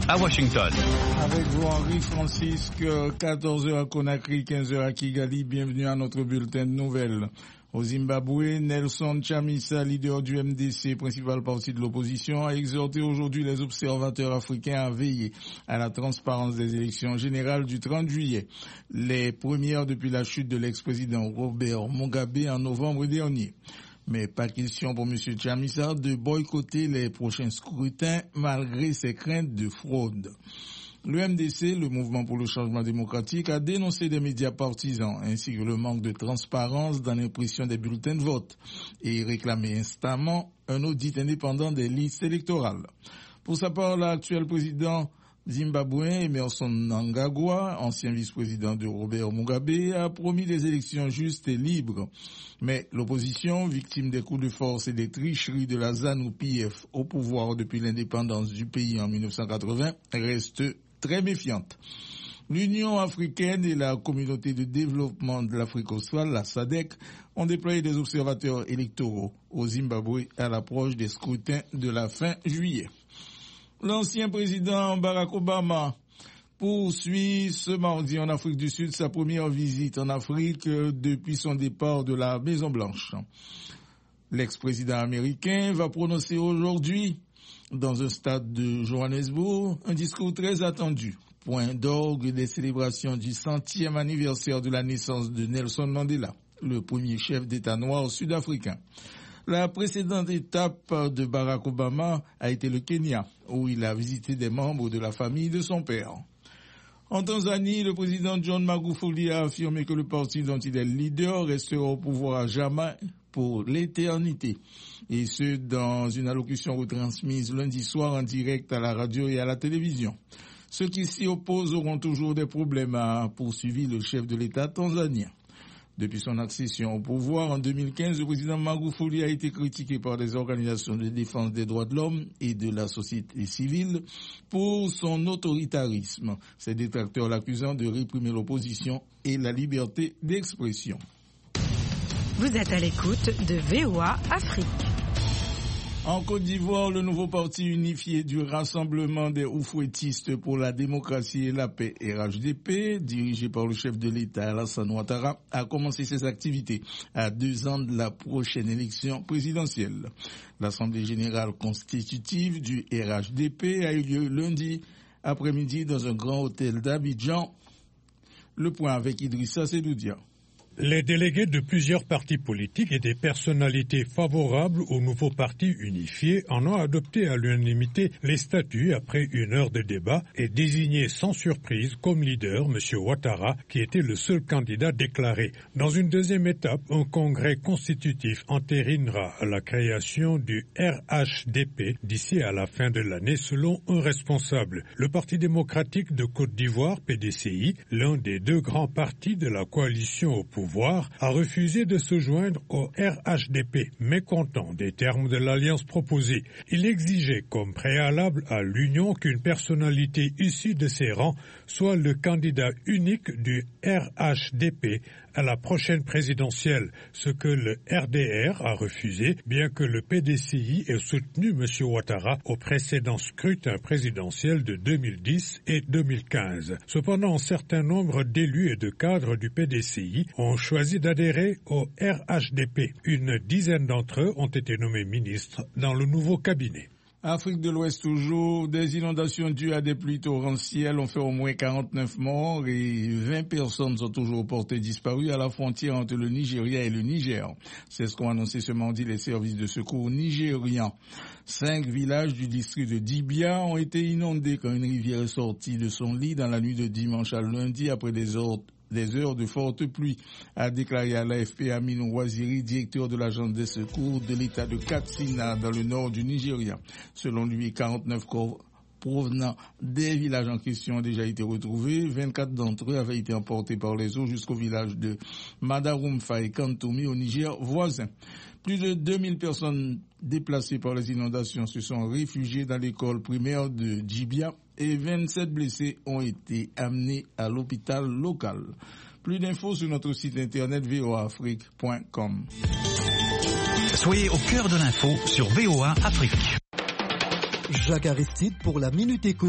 à Washington. Avec vous, Henri Francisque, 14h à Conakry, 15h à Kigali. Bienvenue à notre bulletin de nouvelles. Au Zimbabwe, Nelson Chamisa, leader du MDC, principal parti de l'opposition, a exhorté aujourd'hui les observateurs africains à veiller à la transparence des élections générales du 30 juillet, les premières depuis la chute de l'ex-président Robert Mugabe en novembre dernier. Mais pas question pour M. Chamisa de boycotter les prochains scrutins malgré ses craintes de fraude. Le MDC, le Mouvement pour le changement démocratique, a dénoncé des médias partisans ainsi que le manque de transparence dans l'impression des bulletins de vote et réclamé instamment un audit indépendant des listes électorales. Pour sa part, l'actuel président zimbabwéen Emmerson Mnangagwa, ancien vice-président de Robert Mugabe, a promis des élections justes et libres. Mais l'opposition, victime des coups de force et des tricheries de la ZANU-PF au pouvoir depuis l'indépendance du pays en 1980, reste très méfiante. L'Union africaine et la communauté de développement de l'Afrique australe, la SADC, ont déployé des observateurs électoraux au Zimbabwe à l'approche des scrutins de la fin juillet. L'ancien président Barack Obama poursuit ce mardi en Afrique du Sud sa première visite en Afrique depuis son départ de la Maison-Blanche. L'ex-président américain va prononcer aujourd'hui, dans un stade de Johannesburg, un discours très attendu, point d'orgue des célébrations du 100e anniversaire de la naissance de Nelson Mandela, le premier chef d'État noir sud-africain. La précédente étape de Barack Obama a été le Kenya, où il a visité des membres de la famille de son père. En Tanzanie, le président John Magufuli a affirmé que le parti dont il est leader restera au pouvoir à jamais pour l'éternité. Et ce, dans une allocution retransmise lundi soir en direct à la radio et à la télévision. Ceux qui s'y opposent auront toujours des problèmes, a poursuivi le chef de l'État tanzanien. Depuis son accession au pouvoir en 2015, le président Magufuli a été critiqué par des organisations de défense des droits de l'homme et de la société civile pour son autoritarisme, ses détracteurs l'accusant de réprimer l'opposition et la liberté d'expression. Vous êtes à l'écoute de VOA Afrique. En Côte d'Ivoire, le nouveau parti unifié du Rassemblement des Oufouettistes pour la démocratie et la paix, RHDP, dirigé par le chef de l'État Alassane Ouattara, a commencé ses activités à 2 ans de la prochaine élection présidentielle. L'Assemblée générale constitutive du RHDP a eu lieu lundi après-midi dans un grand hôtel d'Abidjan. Le point avec Idrissa Sedoudia. Les délégués de plusieurs partis politiques et des personnalités favorables au nouveau parti unifié en ont adopté à l'unanimité les statuts après 1 heure de débat et désigné sans surprise comme leader M. Ouattara, qui était le seul candidat déclaré. Dans une deuxième étape, un congrès constitutif entérinera la création du RHDP d'ici à la fin de l'année selon un responsable. Le Parti démocratique de Côte d'Ivoire, PDCI, l'un des 2 grands partis de la coalition au pouvoir, a refusé de se joindre au RHDP, mécontent des termes de l'alliance proposée. Il exigeait comme préalable à l'union qu'une personnalité issue de ses rangs soit le candidat unique du RHDP à la prochaine présidentielle, ce que le RDR a refusé, bien que le PDCI ait soutenu M. Ouattara au précédent scrutin présidentiel de 2010 et 2015. Cependant, un certain nombre d'élus et de cadres du PDCI ont choisi d'adhérer au RHDP. Une dizaine d'entre eux ont été nommés ministres dans le nouveau cabinet. Afrique de l'Ouest toujours, des inondations dues à des pluies torrentielles ont fait au moins 49 morts et 20 personnes sont toujours portées disparues à la frontière entre le Nigeria et le Niger. C'est ce qu'ont annoncé ce mardi les services de secours nigérians. 5 villages du district de Dibia ont été inondés quand une rivière est sortie de son lit dans la nuit de dimanche à lundi après des heures de forte pluie, a déclaré à l'AFP Aminu Waziri, directeur de l'agence des secours de l'état de Katsina dans le nord du Nigeria. Selon lui, 49 corps provenant des villages en question ont déjà été retrouvés. 24 d'entre eux avaient été emportés par les eaux jusqu'au village de Madarumfa et Kantoumi au Niger voisin. Plus de 2000 personnes déplacées par les inondations se sont réfugiées dans l'école primaire de Djibia et 27 blessés ont été amenés à l'hôpital local. Plus d'infos sur notre site internet voaafrique.com. Soyez au cœur de l'info sur VOA Afrique. Jacques Aristide pour la Minute Éco.